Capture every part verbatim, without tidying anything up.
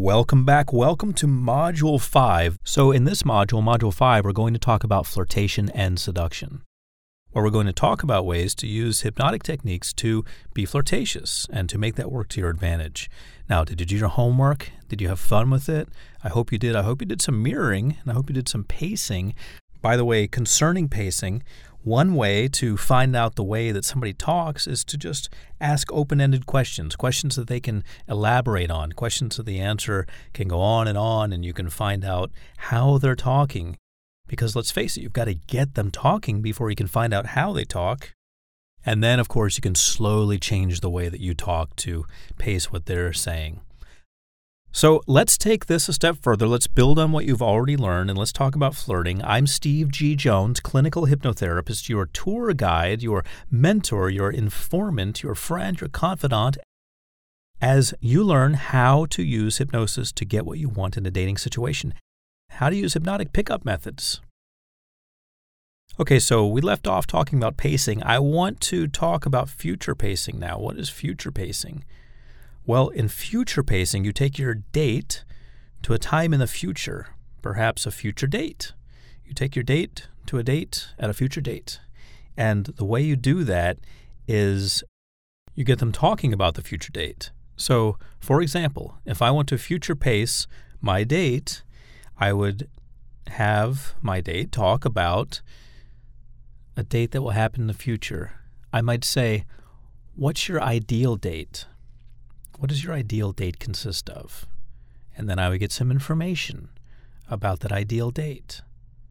Welcome back. Welcome to Module five. So in this module, Module five, we're going to talk about flirtation and seduction, where we're going to talk about ways to use hypnotic techniques to be flirtatious and to make that work to your advantage. Now, did you do your homework? Did you have fun with it? I hope you did. I hope you did some mirroring, and I hope you did some pacing. By the way, concerning pacing, one way to find out the way that somebody talks is to just ask open-ended questions, questions that they can elaborate on, questions that the answer can go on and on, and you can find out how they're talking. Because let's face it, you've got to get them talking before you can find out how they talk. And then, of course, you can slowly change the way that you talk to pace what they're saying. So let's take this a step further. Let's build on what you've already learned, and let's talk about flirting. I'm Steve G. Jones, clinical hypnotherapist, your tour guide, your mentor, your informant, your friend, your confidant, as you learn how to use hypnosis to get what you want in a dating situation. How to use hypnotic pickup methods. Okay, so we left off talking about pacing. I want to talk about future pacing now. What is future pacing? Well, in future pacing, you take your date to a time in the future, perhaps a future date. You take your date to a date at a future date. And the way you do that is you get them talking about the future date. So, for example, if I want to future pace my date, I would have my date talk about a date that will happen in the future. I might say, what's your ideal date? What does your ideal date consist of? And then I would get some information about that ideal date.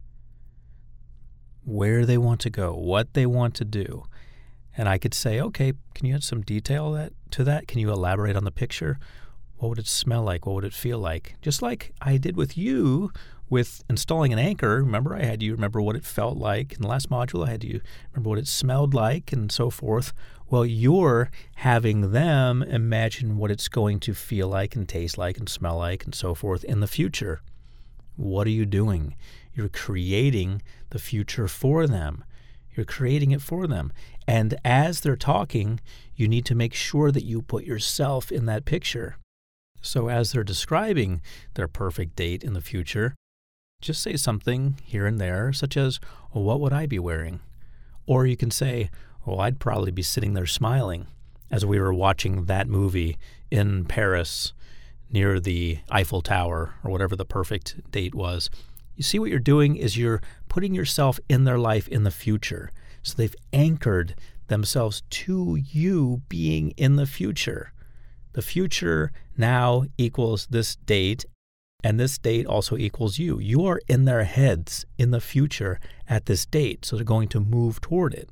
Where they want to go, what they want to do. And I could say, okay, can you add some detail that, to that? Can you elaborate on the picture? What would it smell like? What would it feel like? Just like I did with you with installing an anchor. Remember, I had you remember what it felt like. In the last module, I had you remember what it smelled like and so forth. Well, you're having them imagine what it's going to feel like and taste like and smell like and so forth in the future. What are you doing? You're creating the future for them. You're creating it for them. And as they're talking, you need to make sure that you put yourself in that picture. So as they're describing their perfect date in the future, just say something here and there, such as, well, what would I be wearing? Or you can say, well, I'd probably be sitting there smiling as we were watching that movie in Paris near the Eiffel Tower or whatever the perfect date was. You see what you're doing is you're putting yourself in their life in the future. So they've anchored themselves to you being in the future. The future now equals this date, and this date also equals you. You are in their heads in the future at this date, so they're going to move toward it.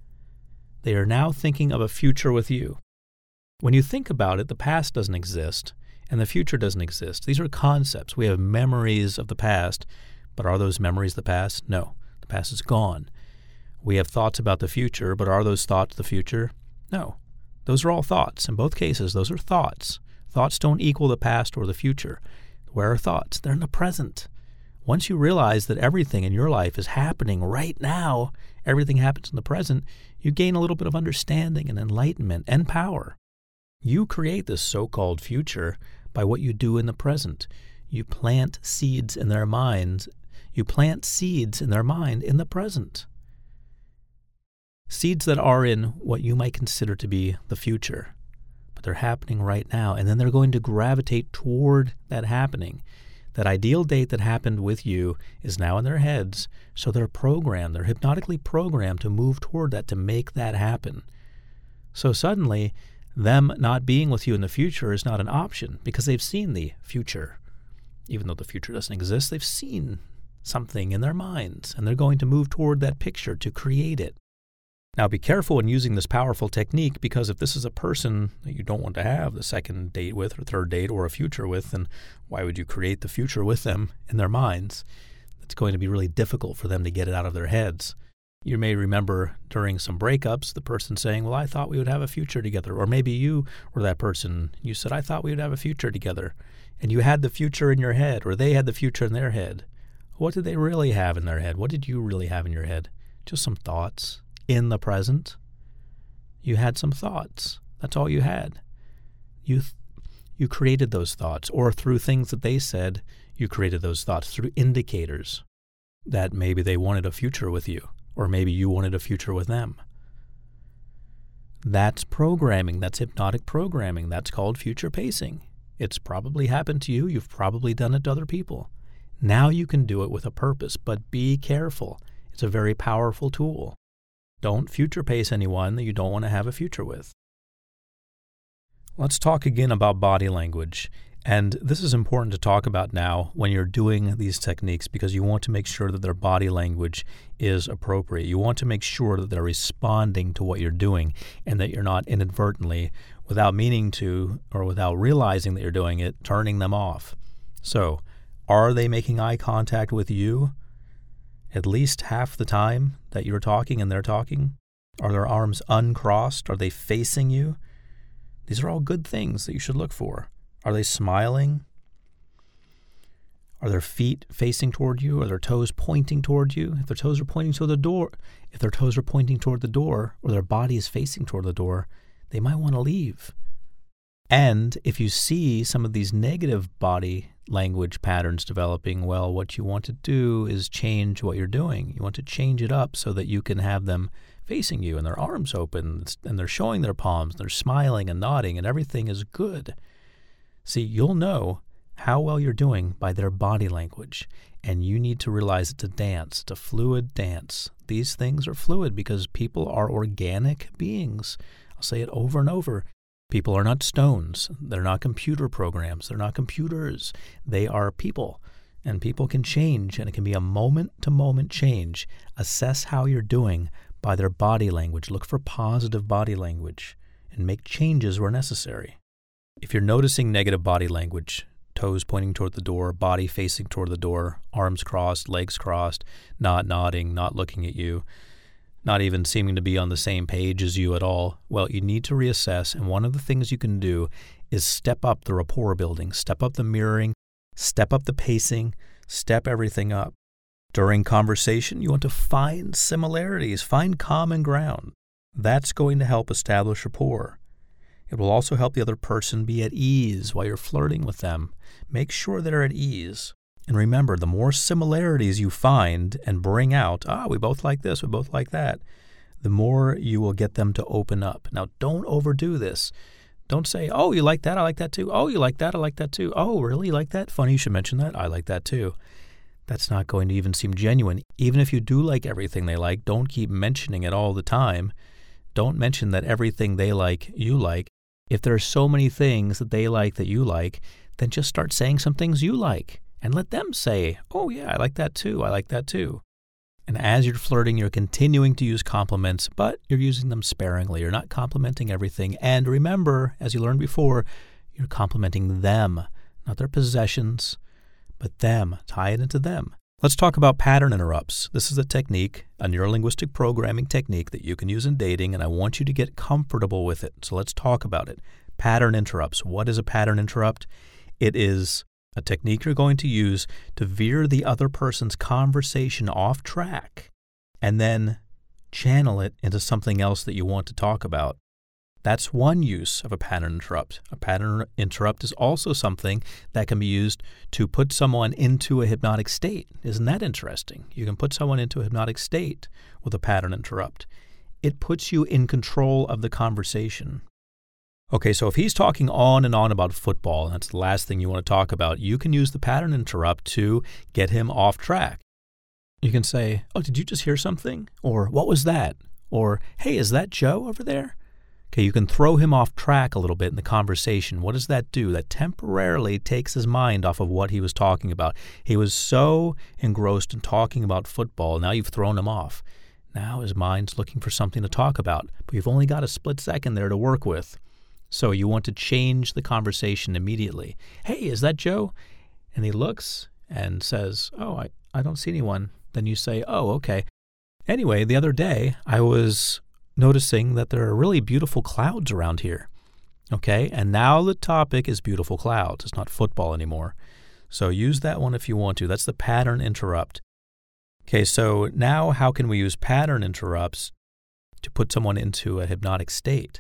They are now thinking of a future with you. When you think about it, the past doesn't exist, and the future doesn't exist. These are concepts. We have memories of the past, but are those memories the past? No, the past is gone. We have thoughts about the future, but are those thoughts the future? No. Those are all thoughts. In both cases, those are thoughts. Thoughts don't equal the past or the future. Where are thoughts? They're in the present. Once you realize that everything in your life is happening right now, everything happens in the present, you gain a little bit of understanding and enlightenment and power. You create this so-called future by what you do in the present. You plant seeds in their minds. You plant seeds in their mind in the present. Seeds that are in what you might consider to be the future, but they're happening right now, and then they're going to gravitate toward that happening. That ideal date that happened with you is now in their heads, so they're programmed, they're hypnotically programmed to move toward that, to make that happen. So suddenly, them not being with you in the future is not an option because they've seen the future. Even though the future doesn't exist, they've seen something in their minds, and they're going to move toward that picture to create it. Now, be careful in using this powerful technique, because if this is a person that you don't want to have the second date with or third date or a future with, then why would you create the future with them in their minds? It's going to be really difficult for them to get it out of their heads. You may remember during some breakups the person saying, well, I thought we would have a future together. Or maybe you were that person. You said, I thought we would have a future together. And you had the future in your head, or they had the future in their head. What did they really have in their head? What did you really have in your head? Just some thoughts. In the present, you had some thoughts. That's all you had. You th- you created those thoughts, or through things that they said, you created those thoughts, through indicators that maybe they wanted a future with you, or maybe you wanted a future with them. That's programming. That's hypnotic programming. That's called future pacing. It's probably happened to you. You've probably done it to other people. Now you can do it with a purpose, but be careful. It's a very powerful tool. Don't future pace anyone that you don't want to have a future with. Let's talk again about body language. And this is important to talk about now when you're doing these techniques, because you want to make sure that their body language is appropriate. You want to make sure that they're responding to what you're doing and that you're not inadvertently, without meaning to or without realizing that you're doing it, turning them off. So, are they making eye contact with you at least half the time that you're talking and they're talking? Are their arms uncrossed? Are they facing you? These are all good things that you should look for. Are they smiling? Are their feet facing toward you? Are their toes pointing toward you? If their toes are pointing toward the door, if their toes are pointing toward the door, or their body is facing toward the door, they might want to leave. And if you see some of these negative body language patterns developing, well, what you want to do is change what you're doing. You want to change it up so that you can have them facing you and their arms open and they're showing their palms, they're smiling and nodding and everything is good. See, you'll know how well you're doing by their body language, and you need to realize it's a dance, it's a fluid dance. These things are fluid because people are organic beings. I'll say it over and over. People are not stones. They're not computer programs. They're not computers. They are people, and people can change, and it can be a moment-to-moment change. Assess how you're doing by their body language. Look for positive body language and make changes where necessary. If you're noticing negative body language, toes pointing toward the door, body facing toward the door, arms crossed, legs crossed, not nodding, not looking at you, not even seeming to be on the same page as you at all, well, you need to reassess, and one of the things you can do is step up the rapport building, step up the mirroring, step up the pacing, step everything up. During conversation, you want to find similarities, find common ground. That's going to help establish rapport. It will also help the other person be at ease while you're flirting with them. Make sure they're at ease. And remember, the more similarities you find and bring out, ah, we both like this, we both like that, the more you will get them to open up. Now, don't overdo this. Don't say, oh, you like that, I like that too. Oh, you like that, I like that too. Oh, really, you like that? Funny you should mention that. I like that too. That's not going to even seem genuine. Even if you do like everything they like, don't keep mentioning it all the time. Don't mention that everything they like, you like. If there are so many things that they like that you like, then just start saying some things you like and let them say, oh yeah, I like that too, I like that too. And as you're flirting, you're continuing to use compliments, but you're using them sparingly. You're not complimenting everything. And remember, as you learned before, you're complimenting them, not their possessions, but them. Tie it into them. Let's talk about pattern interrupts. This is a technique, a neurolinguistic programming technique that you can use in dating, and I want you to get comfortable with it. So let's talk about it. Pattern interrupts. What is a pattern interrupt? It is a technique you're going to use to veer the other person's conversation off track and then channel it into something else that you want to talk about. That's one use of a pattern interrupt. A pattern interrupt is also something that can be used to put someone into a hypnotic state. Isn't that interesting? You can put someone into a hypnotic state with a pattern interrupt. It puts you in control of the conversation. Okay, so if he's talking on and on about football, and that's the last thing you want to talk about, you can use the pattern interrupt to get him off track. You can say, oh, did you just hear something? Or, what was that? Or, hey, is that Joe over there? Okay, you can throw him off track a little bit in the conversation. What does that do? That temporarily takes his mind off of what he was talking about. He was so engrossed in talking about football, now you've thrown him off. Now his mind's looking for something to talk about, but you've only got a split second there to work with. So you want to change the conversation immediately. Hey, is that Joe? And he looks and says, oh, I, I don't see anyone. Then you say, oh, okay. Anyway, the other day I was noticing that there are really beautiful clouds around here. Okay, and now the topic is beautiful clouds. It's not football anymore. So use that one if you want to. That's the pattern interrupt. Okay, so now how can we use pattern interrupts to put someone into a hypnotic state?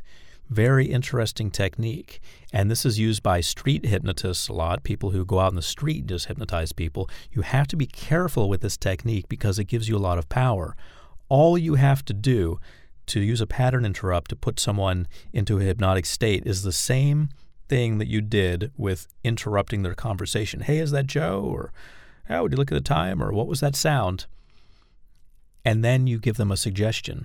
Very interesting technique. And this is used by street hypnotists a lot, people who go out in the street and just hypnotize people. You have to be careful with this technique because it gives you a lot of power. All you have to do to use a pattern interrupt to put someone into a hypnotic state is the same thing that you did with interrupting their conversation. Hey, is that Joe? Or, oh, would you look at the time? Or what was that sound? And then you give them a suggestion.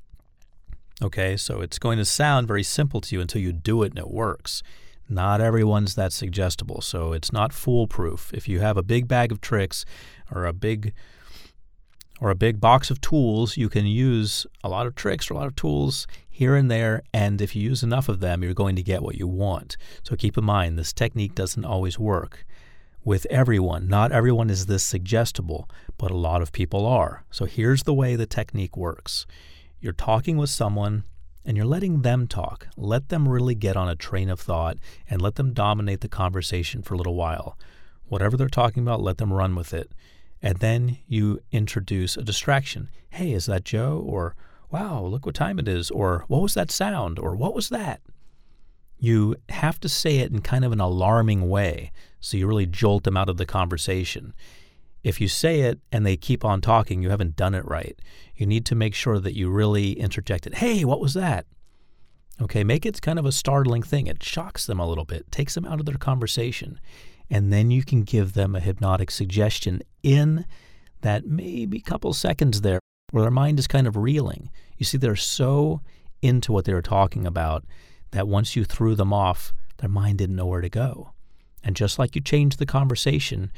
Okay, so it's going to sound very simple to you until you do it and it works. Not everyone's that suggestible, so it's not foolproof. If you have a big bag of tricks or a big or a big box of tools, you can use a lot of tricks or a lot of tools here and there, and if you use enough of them, you're going to get what you want. So keep in mind, this technique doesn't always work with everyone. Not everyone is this suggestible, but a lot of people are. So here's the way the technique works. You're talking with someone and you're letting them talk. Let them really get on a train of thought and let them dominate the conversation for a little while. Whatever they're talking about, let them run with it. And then you introduce a distraction. Hey, is that Joe? Or, wow, look what time it is. Or, what was that sound? Or, what was that? You have to say it in kind of an alarming way so you really jolt them out of the conversation. If you say it and they keep on talking, you haven't done it right. You need to make sure that you really interject it. Hey, what was that? Okay, make it kind of a startling thing. It shocks them a little bit, takes them out of their conversation. And then you can give them a hypnotic suggestion in that maybe couple seconds there where their mind is kind of reeling. You see, they're so into what they were talking about that once you threw them off, their mind didn't know where to go. And just like you changed the conversation,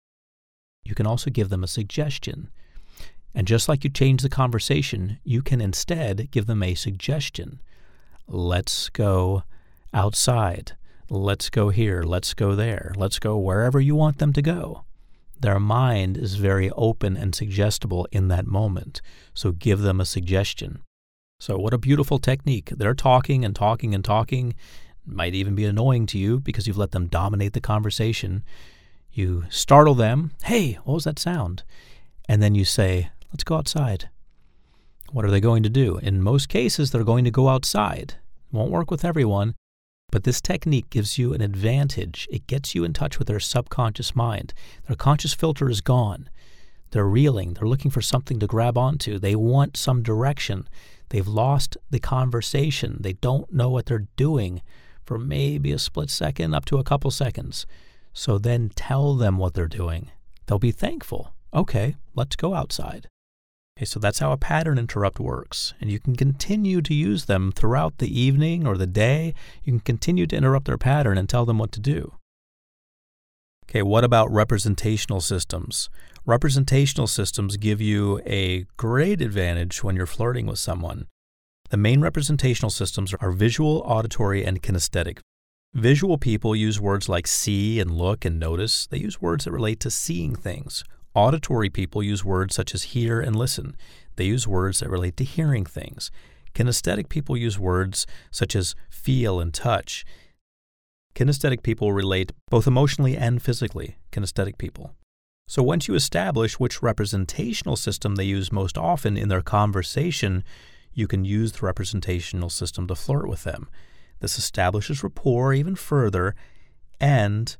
you can also give them a suggestion. And just like you change the conversation, you can instead give them a suggestion. Let's go outside. Let's go here. Let's go there. Let's go wherever you want them to go. Their mind is very open and suggestible in that moment. So give them a suggestion. So what a beautiful technique. They're talking and talking and talking. Might even be annoying to you because you've let them dominate the conversation. You startle them. Hey, what was that sound? And then you say, let's go outside. What are they going to do? In most cases, they're going to go outside. It won't work with everyone, but this technique gives you an advantage. It gets you in touch with their subconscious mind. Their conscious filter is gone. They're reeling. They're looking for something to grab onto. They want some direction. They've lost the conversation. They don't know what they're doing for maybe a split second up to a couple seconds. So then tell them what they're doing. They'll be thankful. Okay, let's go outside. Okay, so that's how a pattern interrupt works. And you can continue to use them throughout the evening or the day. You can continue to interrupt their pattern and tell them what to do. Okay, what about representational systems? Representational systems give you a great advantage when you're flirting with someone. The main representational systems are visual, auditory, and kinesthetic. Visual people use words like see and look and notice. They use words that relate to seeing things. Auditory people use words such as hear and listen. They use words that relate to hearing things. Kinesthetic people use words such as feel and touch. Kinesthetic people relate both emotionally and physically, kinesthetic people. So once you establish which representational system they use most often in their conversation, you can use the representational system to flirt with them. This establishes rapport even further and,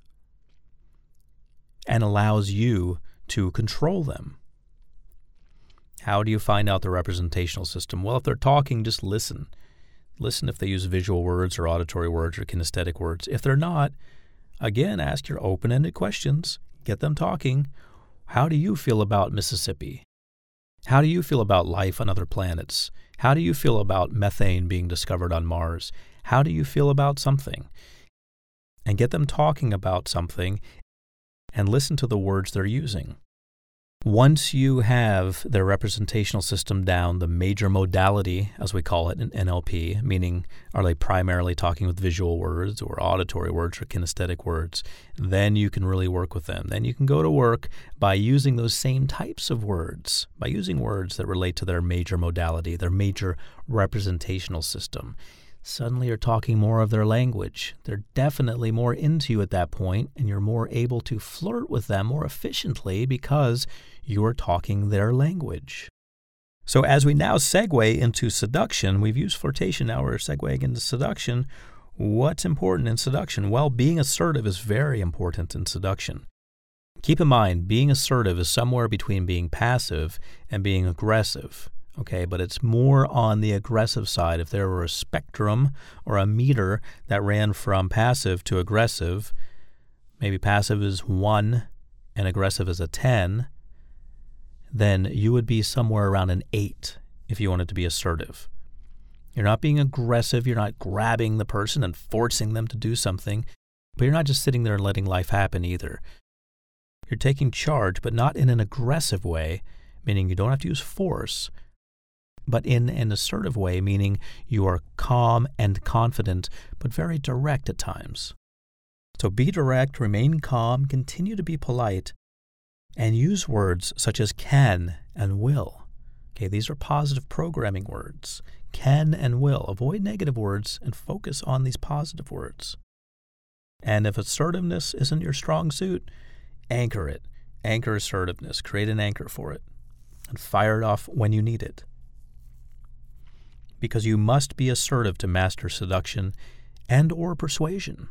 and allows you to control them. How do you find out the representational system? Well, if they're talking, just listen. Listen if they use visual words or auditory words or kinesthetic words. If they're not, again, ask your open-ended questions. Get them talking. How do you feel about Mississippi? How do you feel about life on other planets? How do you feel about methane being discovered on Mars? How do you feel about something? And get them talking about something and listen to the words they're using. Once you have their representational system down, the major modality, as we call it in N L P, meaning are they primarily talking with visual words or auditory words or kinesthetic words, then you can really work with them. Then you can go to work by using those same types of words, by using words that relate to their major modality, their major representational system. Suddenly you're talking more of their language. They're definitely more into you at that point, and you're more able to flirt with them more efficiently because you are talking their language. So as we now segue into seduction, we've used flirtation, now we're segueing into seduction. What's important in seduction? Well, being assertive is very important in seduction. Keep in mind, being assertive is somewhere between being passive and being aggressive, okay? But it's more on the aggressive side. If there were a spectrum or a meter that ran from passive to aggressive, maybe passive is one and aggressive is a ten, then you would be somewhere around an eight if you wanted to be assertive. You're not being aggressive. You're not grabbing the person and forcing them to do something, but you're not just sitting there and letting life happen either. You're taking charge, but not in an aggressive way, meaning you don't have to use force, but in an assertive way, meaning you are calm and confident, but very direct at times. So be direct, remain calm, continue to be polite, and use words such as can and will. Okay, these are positive programming words. Can and will. Avoid negative words and focus on these positive words. And if assertiveness isn't your strong suit, anchor it. Anchor assertiveness. Create an anchor for it. And fire it off when you need it. Because you must be assertive to master seduction and or persuasion.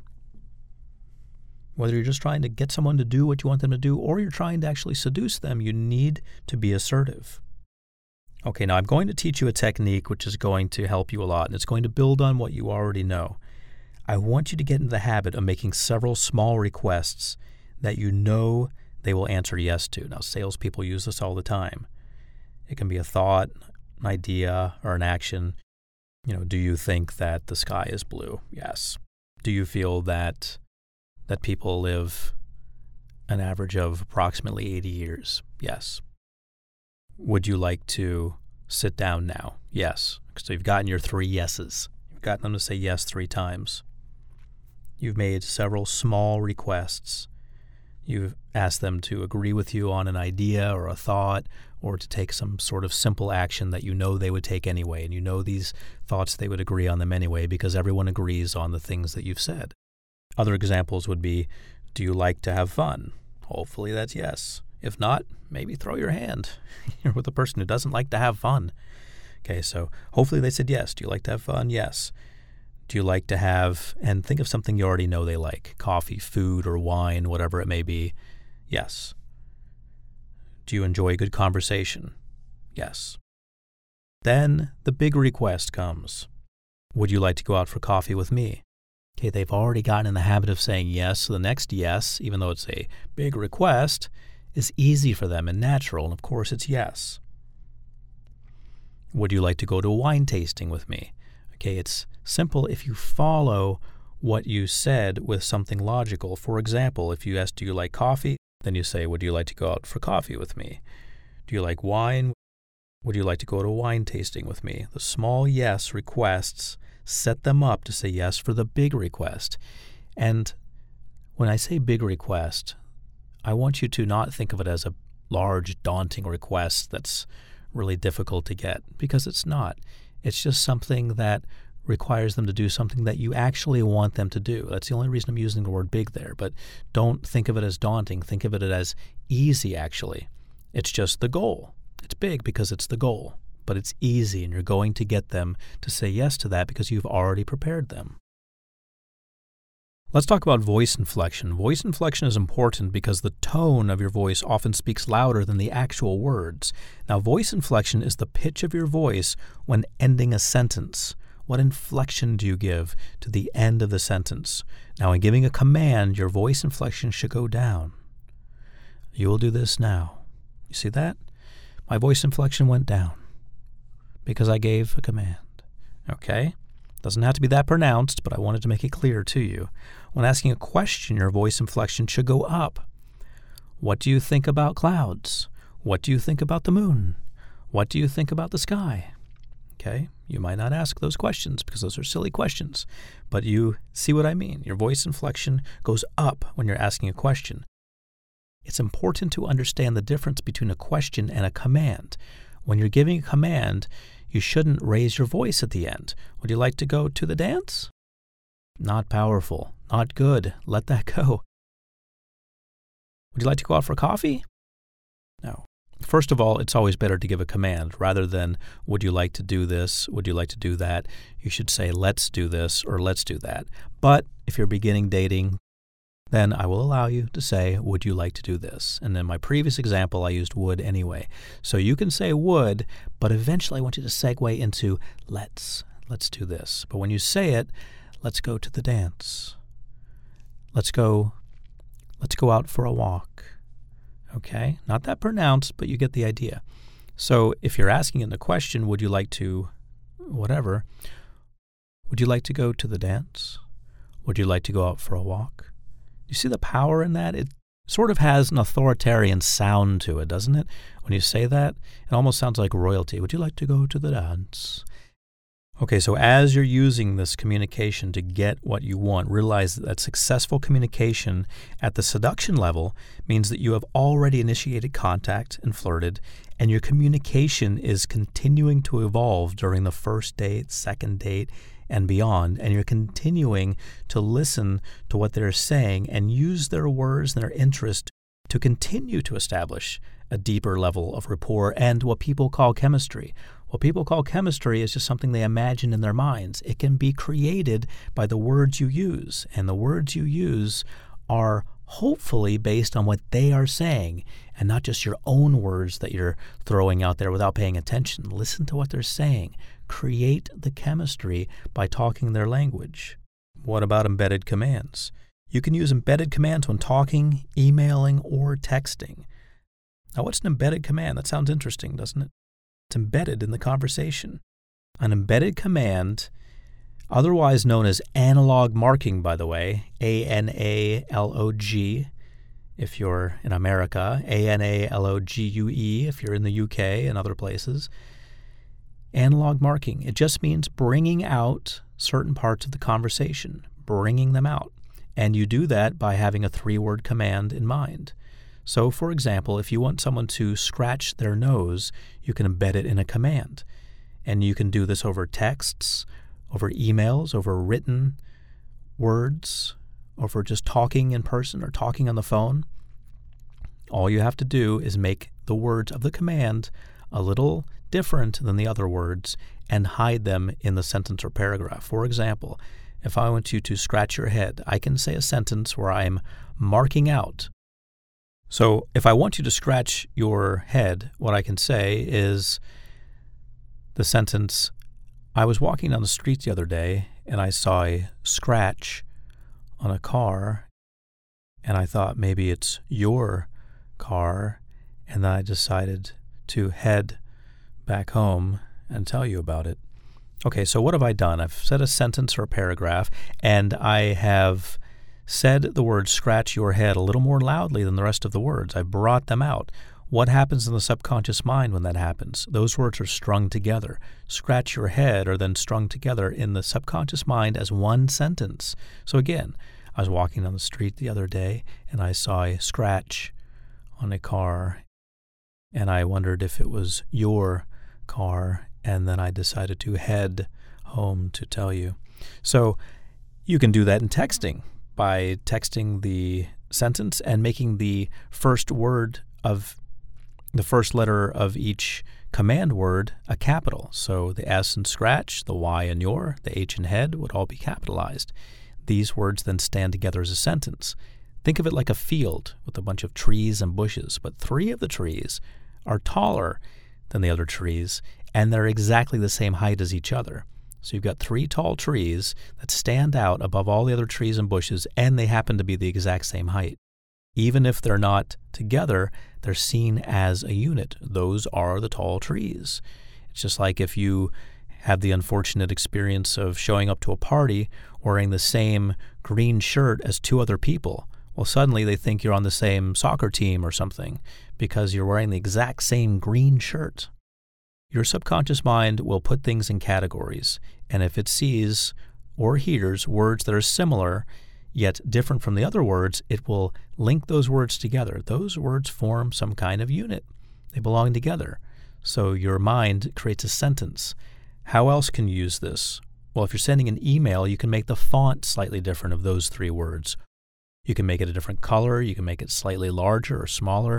Whether you're just trying to get someone to do what you want them to do or you're trying to actually seduce them, you need to be assertive. Okay, now I'm going to teach you a technique which is going to help you a lot, and it's going to build on what you already know. I want you to get into the habit of making several small requests that you know they will answer yes to. Now, salespeople use this all the time. It can be a thought, an idea, or an action. You know, do you think that the sky is blue? Yes. Do you feel that that people live an average of approximately eighty years? Yes. Would you like to sit down now? Yes. So you've gotten your three yeses. You've gotten them to say yes three times. You've made several small requests. You've asked them to agree with you on an idea or a thought or to take some sort of simple action that you know they would take anyway, and you know these thoughts they would agree on them anyway because everyone agrees on the things that you've said. Other examples would be, do you like to have fun? Hopefully that's yes. If not, maybe throw your hand. You're with a person who doesn't like to have fun. Okay, so hopefully they said yes. Do you like to have fun? Yes. Do you like to have, and think of something you already know they like, coffee, food, or wine, whatever it may be? Yes. Do you enjoy good conversation? Yes. Then the big request comes. Would you like to go out for coffee with me? Okay, they've already gotten in the habit of saying yes, so the next yes, even though it's a big request, is easy for them and natural, and of course it's yes. Would you like to go to a wine tasting with me? Okay, it's simple if you follow what you said with something logical. For example, if you ask, do you like coffee? Then you say, would you like to go out for coffee with me? Do you like wine? Would you like to go to a wine tasting with me? The small yes requests set them up to say yes for the big request. And when I say big request, I want you to not think of it as a large, daunting request that's really difficult to get, because it's not. It's just something that requires them to do something that you actually want them to do. That's the only reason I'm using the word big there. But don't think of it as daunting. Think of it as easy, actually. It's just the goal. It's big because it's the goal, but it's easy, and you're going to get them to say yes to that because you've already prepared them. Let's talk about voice inflection. Voice inflection is important because the tone of your voice often speaks louder than the actual words. Now, voice inflection is the pitch of your voice when ending a sentence. What inflection do you give to the end of the sentence? Now, in giving a command, your voice inflection should go down. You will do this now. You see that? My voice inflection went down because I gave a command. Okay? Doesn't have to be that pronounced, but I wanted to make it clear to you. When asking a question, your voice inflection should go up. What do you think about clouds? What do you think about the moon? What do you think about the sky? Okay? You might not ask those questions because those are silly questions, but you see what I mean. Your voice inflection goes up when you're asking a question. It's important to understand the difference between a question and a command. When you're giving a command, you shouldn't raise your voice at the end. Would you like to go to the dance? Not powerful. Not good. Let that go. Would you like to go out for coffee? No. First of all, it's always better to give a command rather than, would you like to do this? Would you like to do that? You should say, let's do this or let's do that. But if you're beginning dating, then I will allow you to say, would you like to do this? And in my previous example, I used would anyway. So you can say would, but eventually I want you to segue into let's. Let's do this. But when you say it, let's go to the dance. Let's go, let's go out for a walk. Okay? Not that pronounced, but you get the idea. So if you're asking in the question, would you like to, whatever, would you like to go to the dance? Would you like to go out for a walk? You see the power in that? It sort of has an authoritarian sound to it, doesn't it? When you say that, it almost sounds like royalty. Would you like to go to the dance? Okay, so as you're using this communication to get what you want, realize that successful communication at the seduction level means that you have already initiated contact and flirted, and your communication is continuing to evolve during the first date, second date, and beyond, and you're continuing to listen to what they're saying and use their words and their interest to continue to establish a deeper level of rapport and what people call chemistry. What people call chemistry is just something they imagine in their minds. It can be created by the words you use, and the words you use are hopefully based on what they are saying and not just your own words that you're throwing out there without paying attention. Listen to what they're saying. Create the chemistry by talking their language. What about embedded commands? You can use embedded commands when talking, emailing, or texting. Now, what's an embedded command? That sounds interesting, doesn't it? It's embedded in the conversation. An embedded command, otherwise known as analog marking, by the way, A N A L O G, if you're in America, A N A L O G U E if you're in the U K and other places. Analog marking, it just means bringing out certain parts of the conversation, bringing them out. And you do that by having a three-word command in mind. So, for example, if you want someone to scratch their nose, you can embed it in a command. And you can do this over texts, over emails, over written words, over just talking in person or talking on the phone. All you have to do is make the words of the command a little different than the other words and hide them in the sentence or paragraph. For example, if I want you to scratch your head, I can say a sentence where I'm marking out. So if I want you to scratch your head, what I can say is the sentence, I was walking down the street the other day and I saw a scratch on a car and I thought maybe it's your car, and then I decided to head back home and tell you about it. Okay, so what have I done? I've said a sentence or a paragraph, and I have said the word scratch your head a little more loudly than the rest of the words. I brought them out. What happens in the subconscious mind when that happens? Those words are strung together. Scratch your head are then strung together in the subconscious mind as one sentence. So again, I was walking down the street the other day, and I saw a scratch on a car, and I wondered if it was your car, and then I decided to head home to tell you. So you can do that in texting by texting the sentence and making the first word of the first letter of each command word a capital. So the S in scratch, the Y in your, the H in head would all be capitalized. These words then stand together as a sentence. Think of it like a field with a bunch of trees and bushes, but three of the trees are taller than the other trees, and they're exactly the same height as each other. So you've got three tall trees that stand out above all the other trees and bushes, and they happen to be the exact same height. Even if they're not together, they're seen as a unit. Those are the tall trees. It's just like if you have the unfortunate experience of showing up to a party wearing the same green shirt as two other people. Well, suddenly they think you're on the same soccer team or something because you're wearing the exact same green shirt. Your subconscious mind will put things in categories, and if it sees or hears words that are similar yet different from the other words, it will link those words together. Those words form some kind of unit. They belong together. So your mind creates a sentence. How else can you use this? Well, if you're sending an email, you can make the font slightly different of those three words. You can make it a different color. You can make it slightly larger or smaller.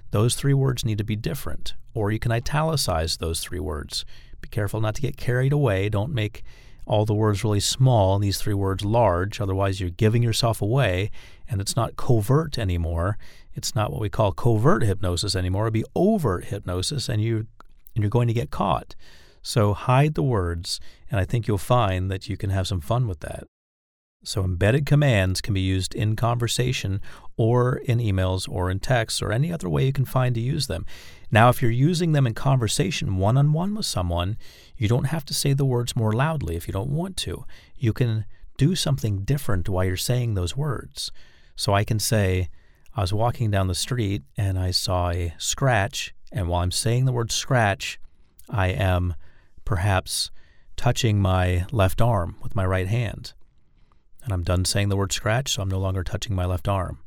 those three words need to be different. Or you can italicize those three words. Be careful not to get carried away. Don't make all the words really small and these three words large. Otherwise, you're giving yourself away, and it's not covert anymore. It's not what we call covert hypnosis anymore. It'd be overt hypnosis, and you and you're going to get caught. So hide the words, and I think you'll find that you can have some fun with that. So embedded commands can be used in conversation or in emails or in texts or any other way you can find to use them. Now, if you're using them in conversation one-on-one with someone, you don't have to say the words more loudly if you don't want to. You can do something different while you're saying those words. So I can say, I was walking down the street and I saw a scratch, and while I'm saying the word scratch, I am perhaps touching my left arm with my right hand. And I'm done saying the word scratch, so I'm no longer touching my left arm.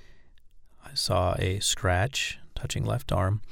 I saw a scratch, touching left arm,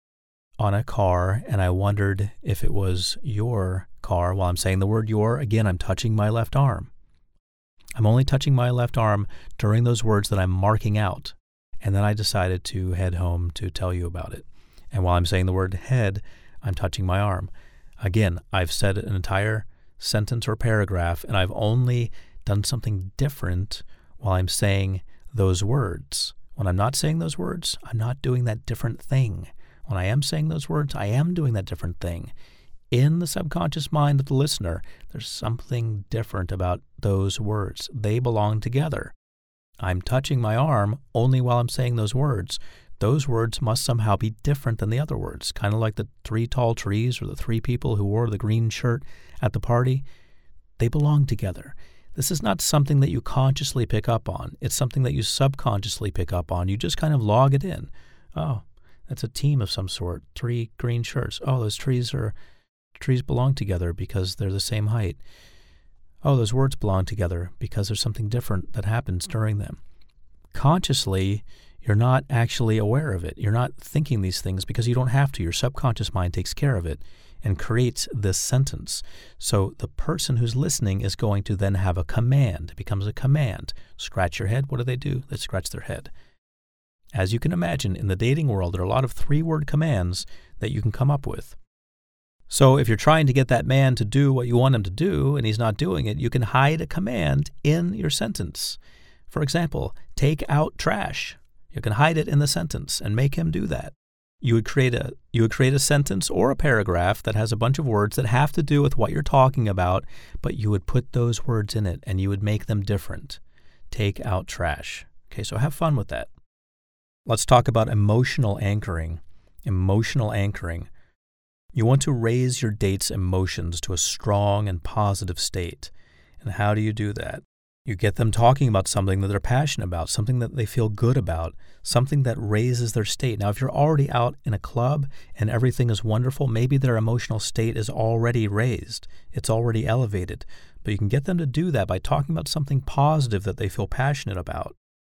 on a car, and I wondered if it was your car. While I'm saying the word your, again, I'm touching my left arm. I'm only touching my left arm during those words that I'm marking out. And then I decided to head home to tell you about it. And while I'm saying the word head, I'm touching my arm. Again, I've said an entire sentence or paragraph, and I've only done something different while I'm saying those words. When I'm not saying those words, I'm not doing that different thing. When I am saying those words, I am doing that different thing. In the subconscious mind of the listener, there's something different about those words. They belong together. I'm touching my arm only while I'm saying those words. Those words must somehow be different than the other words, kind of like the three tall trees or the three people who wore the green shirt at the party. They belong together. This is not something that you consciously pick up on. It's something that you subconsciously pick up on. You just kind of log it in. Oh, that's a team of some sort. Three green shirts. Oh, those trees are trees belong together because they're the same height. Oh, those words belong together because there's something different that happens during them. Consciously, you're not actually aware of it. You're not thinking these things because you don't have to. Your subconscious mind takes care of it and creates this sentence. So the person who's listening is going to then have a command. It becomes a command. Scratch your head. What do they do? They scratch their head. As you can imagine, in the dating world, there are a lot of three-word commands that you can come up with. So if you're trying to get that man to do what you want him to do and he's not doing it, you can hide a command in your sentence. For example, take out trash. You can hide it in the sentence and make him do that. You would create a you would create a sentence or a paragraph that has a bunch of words that have to do with what you're talking about, but you would put those words in it and you would make them different. Take out trash. Okay, so have fun with that. Let's talk about emotional anchoring. Emotional anchoring. You want to raise your date's emotions to a strong and positive state. And how do you do that? You get them talking about something that they're passionate about, something that they feel good about, something that raises their state. Now, if you're already out in a club and everything is wonderful, maybe their emotional state is already raised. It's already elevated. But you can get them to do that by talking about something positive that they feel passionate about.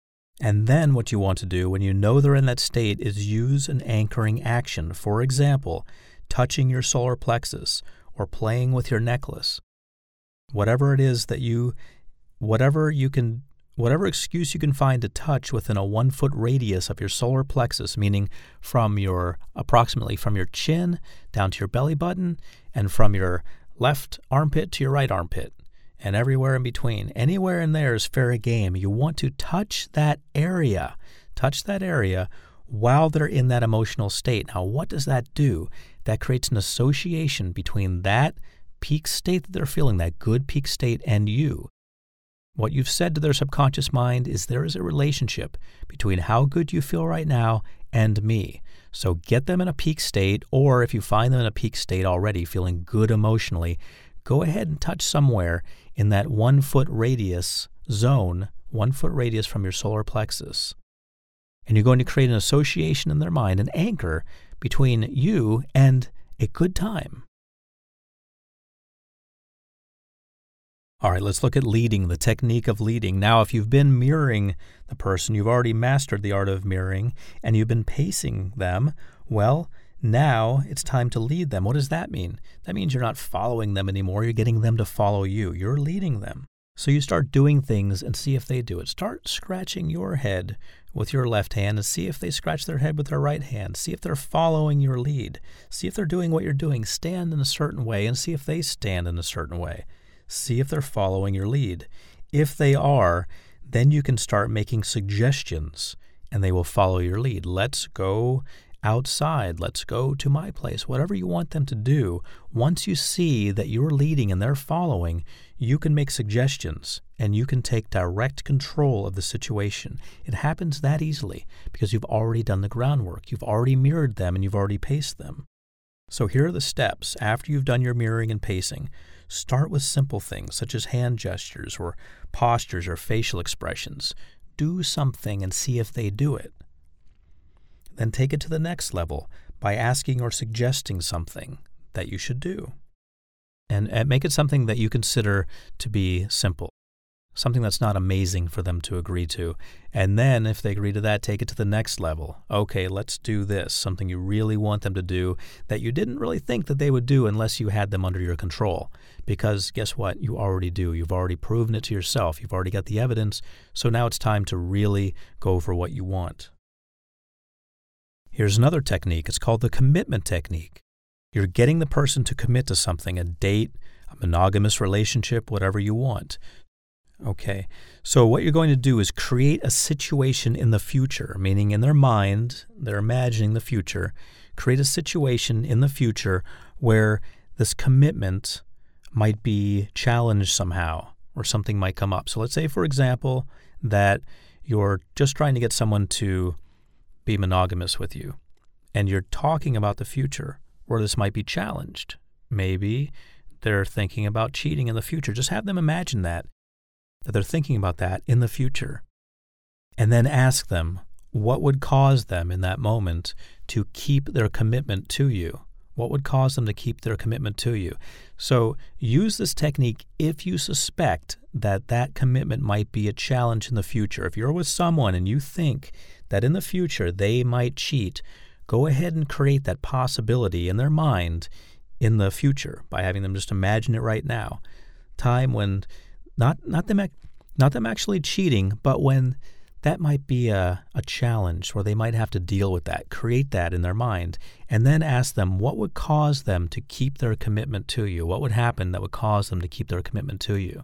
And then what you want to do when you know they're in that state is use an anchoring action. For example, touching your solar plexus or playing with your necklace. Whatever it is that you Whatever you can, whatever excuse you can find to touch within a one-foot radius of your solar plexus, meaning from your approximately from your chin down to your belly button, and from your left armpit to your right armpit, and everywhere in between. Anywhere in there is fair game. You want to touch that area, touch that area while they're in that emotional state. Now, what does that do? That creates an association between that peak state that they're feeling, that good peak state, and you. What you've said to their subconscious mind is there is a relationship between how good you feel right now and me. So get them in a peak state, or if you find them in a peak state already, feeling good emotionally, go ahead and touch somewhere in that one-foot radius zone, one-foot radius from your solar plexus. And you're going to create an association in their mind, an anchor between you and a good time. All right, let's look at leading, the technique of leading. Now, if you've been mirroring the person, you've already mastered the art of mirroring, and you've been pacing them, well, now it's time to lead them. What does that mean? That means you're not following them anymore. You're getting them to follow you. You're leading them. So you start doing things and see if they do it. Start scratching your head with your left hand and see if they scratch their head with their right hand. See if they're following your lead. See if they're doing what you're doing. Stand in a certain way and see if they stand in a certain way. See if they're following your lead. If they are, then you can start making suggestions and they will follow your lead. Let's go outside. Let's go to my place. Whatever you want them to do, once you see that you're leading and they're following, you can make suggestions and you can take direct control of the situation. It happens that easily because you've already done the groundwork. You've already mirrored them and you've already paced them. So here are the steps after you've done your mirroring and pacing. Start with simple things such as hand gestures or postures or facial expressions. Do something and see if they do it. Then take it to the next level by asking or suggesting something that you should do. And, and make it something that you consider to be simple, something that's not amazing for them to agree to. And then if they agree to that, take it to the next level. Okay, let's do this, something you really want them to do that you didn't really think that they would do unless you had them under your control. Because guess what? You already do. You've already proven it to yourself. You've already got the evidence. So now it's time to really go for what you want. Here's another technique. It's called the commitment technique. You're getting the person to commit to something, a date, a monogamous relationship, whatever you want. Okay, so what you're going to do is create a situation in the future, meaning in their mind, they're imagining the future. Create a situation in the future where this commitment might be challenged somehow or something might come up. So let's say, for example, that you're just trying to get someone to be monogamous with you, and you're talking about the future where this might be challenged. Maybe they're thinking about cheating in the future. Just have them imagine that, that they're thinking about that in the future. And then ask them what would cause them in that moment to keep their commitment to you. What would cause them to keep their commitment to you? So use this technique if you suspect that that commitment might be a challenge in the future. If you're with someone and you think that in the future they might cheat, go ahead and create that possibility in their mind in the future by having them just imagine it right now. Time when not not them not them actually cheating, but when that might be a, a challenge where they might have to deal with that. Create that in their mind and then ask them what would cause them to keep their commitment to you. What would happen that would cause them to keep their commitment to you?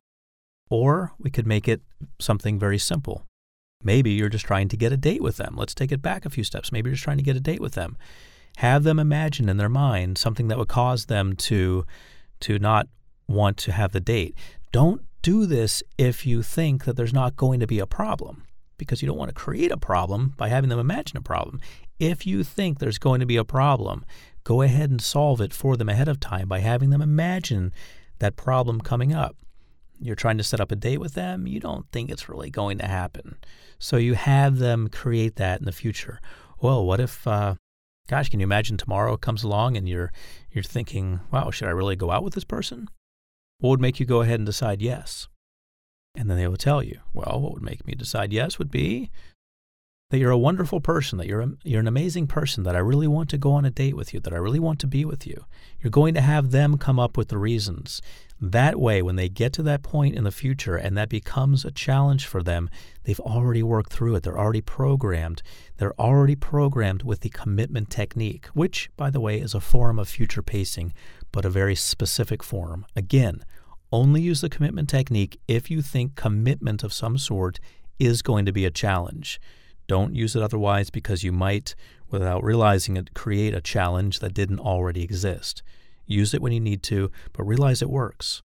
Or we could make it something very simple. Maybe you're just trying to get a date with them. Let's take it back a few steps. Maybe you're just trying to get a date with them. Have them imagine in their mind something that would cause them to, to not want to have the date. Don't do this if you think that there's not going to be a problem, because you don't want to create a problem by having them imagine a problem. If you think there's going to be a problem, go ahead and solve it for them ahead of time by having them imagine that problem coming up. You're trying to set up a date with them. You don't think it's really going to happen. So you have them create that in the future. Well, what if, uh, gosh, can you imagine tomorrow comes along and you're you're thinking, wow, should I really go out with this person? What would make you go ahead and decide yes? And then they will tell you, well, what would make me decide yes would be that you're a wonderful person, that you're a, you're an amazing person, that I really want to go on a date with you, that I really want to be with you. You're going to have them come up with the reasons. That way, when they get to that point in the future and that becomes a challenge for them, they've already worked through it. They're already programmed. They're already programmed with the commitment technique, which, by the way, is a form of future pacing, but a very specific form. Again, only use the commitment technique if you think commitment of some sort is going to be a challenge. Don't use it otherwise, because you might, without realizing it, create a challenge that didn't already exist. Use it when you need to, but realize it works.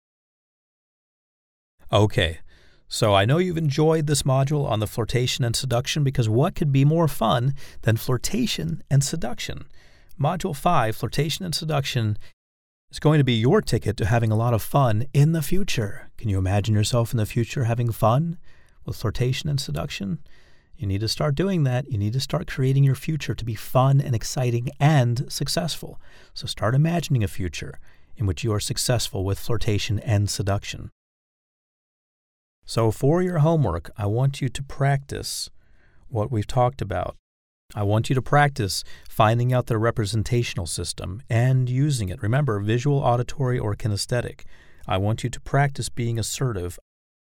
Okay, so I know you've enjoyed this module on the flirtation and seduction, because what could be more fun than flirtation and seduction? Module five, flirtation and seduction, is going to be your ticket to having a lot of fun in the future. Can you imagine yourself in the future having fun with flirtation and seduction? You need to start doing that. You need to start creating your future to be fun and exciting and successful. So start imagining a future in which you are successful with flirtation and seduction. So for your homework, I want you to practice what we've talked about. I want you to practice finding out their representational system and using it. Remember, visual, auditory, or kinesthetic. I want you to practice being assertive.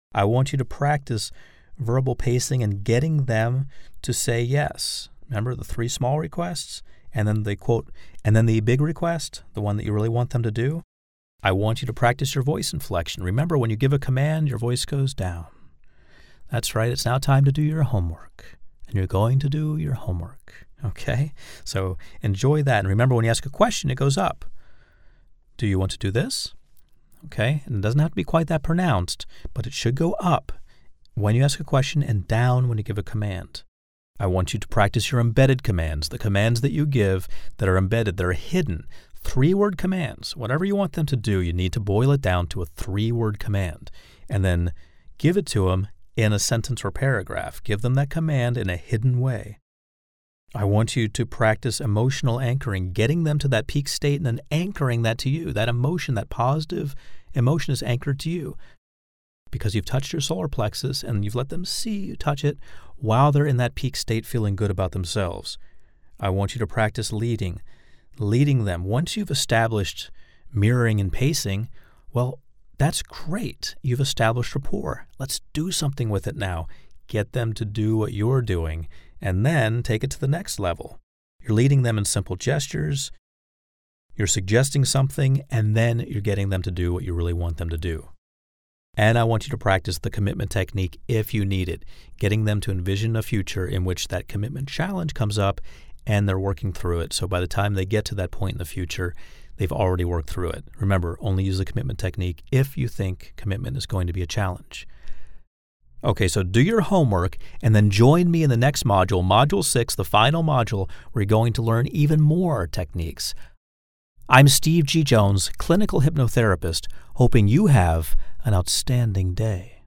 I want you to practice verbal pacing and getting them to say yes. Remember the three small requests? And then the quote, and then the big request, the one that you really want them to do? I want you to practice your voice inflection. Remember, when you give a command, your voice goes down. That's right. It's now time to do your homework. And you're going to do your homework. Okay? So enjoy that. And remember, when you ask a question, it goes up. Do you want to do this? Okay? And it doesn't have to be quite that pronounced, but it should go up when you ask a question and down when you give a command. I want you to practice your embedded commands, the commands that you give that are embedded, that are hidden. Three-word commands. Whatever you want them to do, you need to boil it down to a three-word command and then give it to them in a sentence or paragraph. Give them that command in a hidden way. I want you to practice emotional anchoring, getting them to that peak state and then anchoring that to you. That emotion, that positive emotion is anchored to you because you've touched your solar plexus and you've let them see you touch it while they're in that peak state feeling good about themselves. I want you to practice leading, leading them. Once you've established mirroring and pacing, well, that's great. You've established rapport. Let's do something with it now. Get them to do what you're doing and then take it to the next level. You're leading them in simple gestures. You're suggesting something, and then you're getting them to do what you really want them to do. And I want you to practice the commitment technique if you need it, getting them to envision a future in which that commitment challenge comes up and they're working through it. So by the time they get to that point in the future, they've already worked through it. Remember, only use the commitment technique if you think commitment is going to be a challenge. Okay, so do your homework and then join me in the next module, Module six, the final module, where you're going to learn even more techniques. I'm Steve G. Jones, clinical hypnotherapist, hoping you have an outstanding day.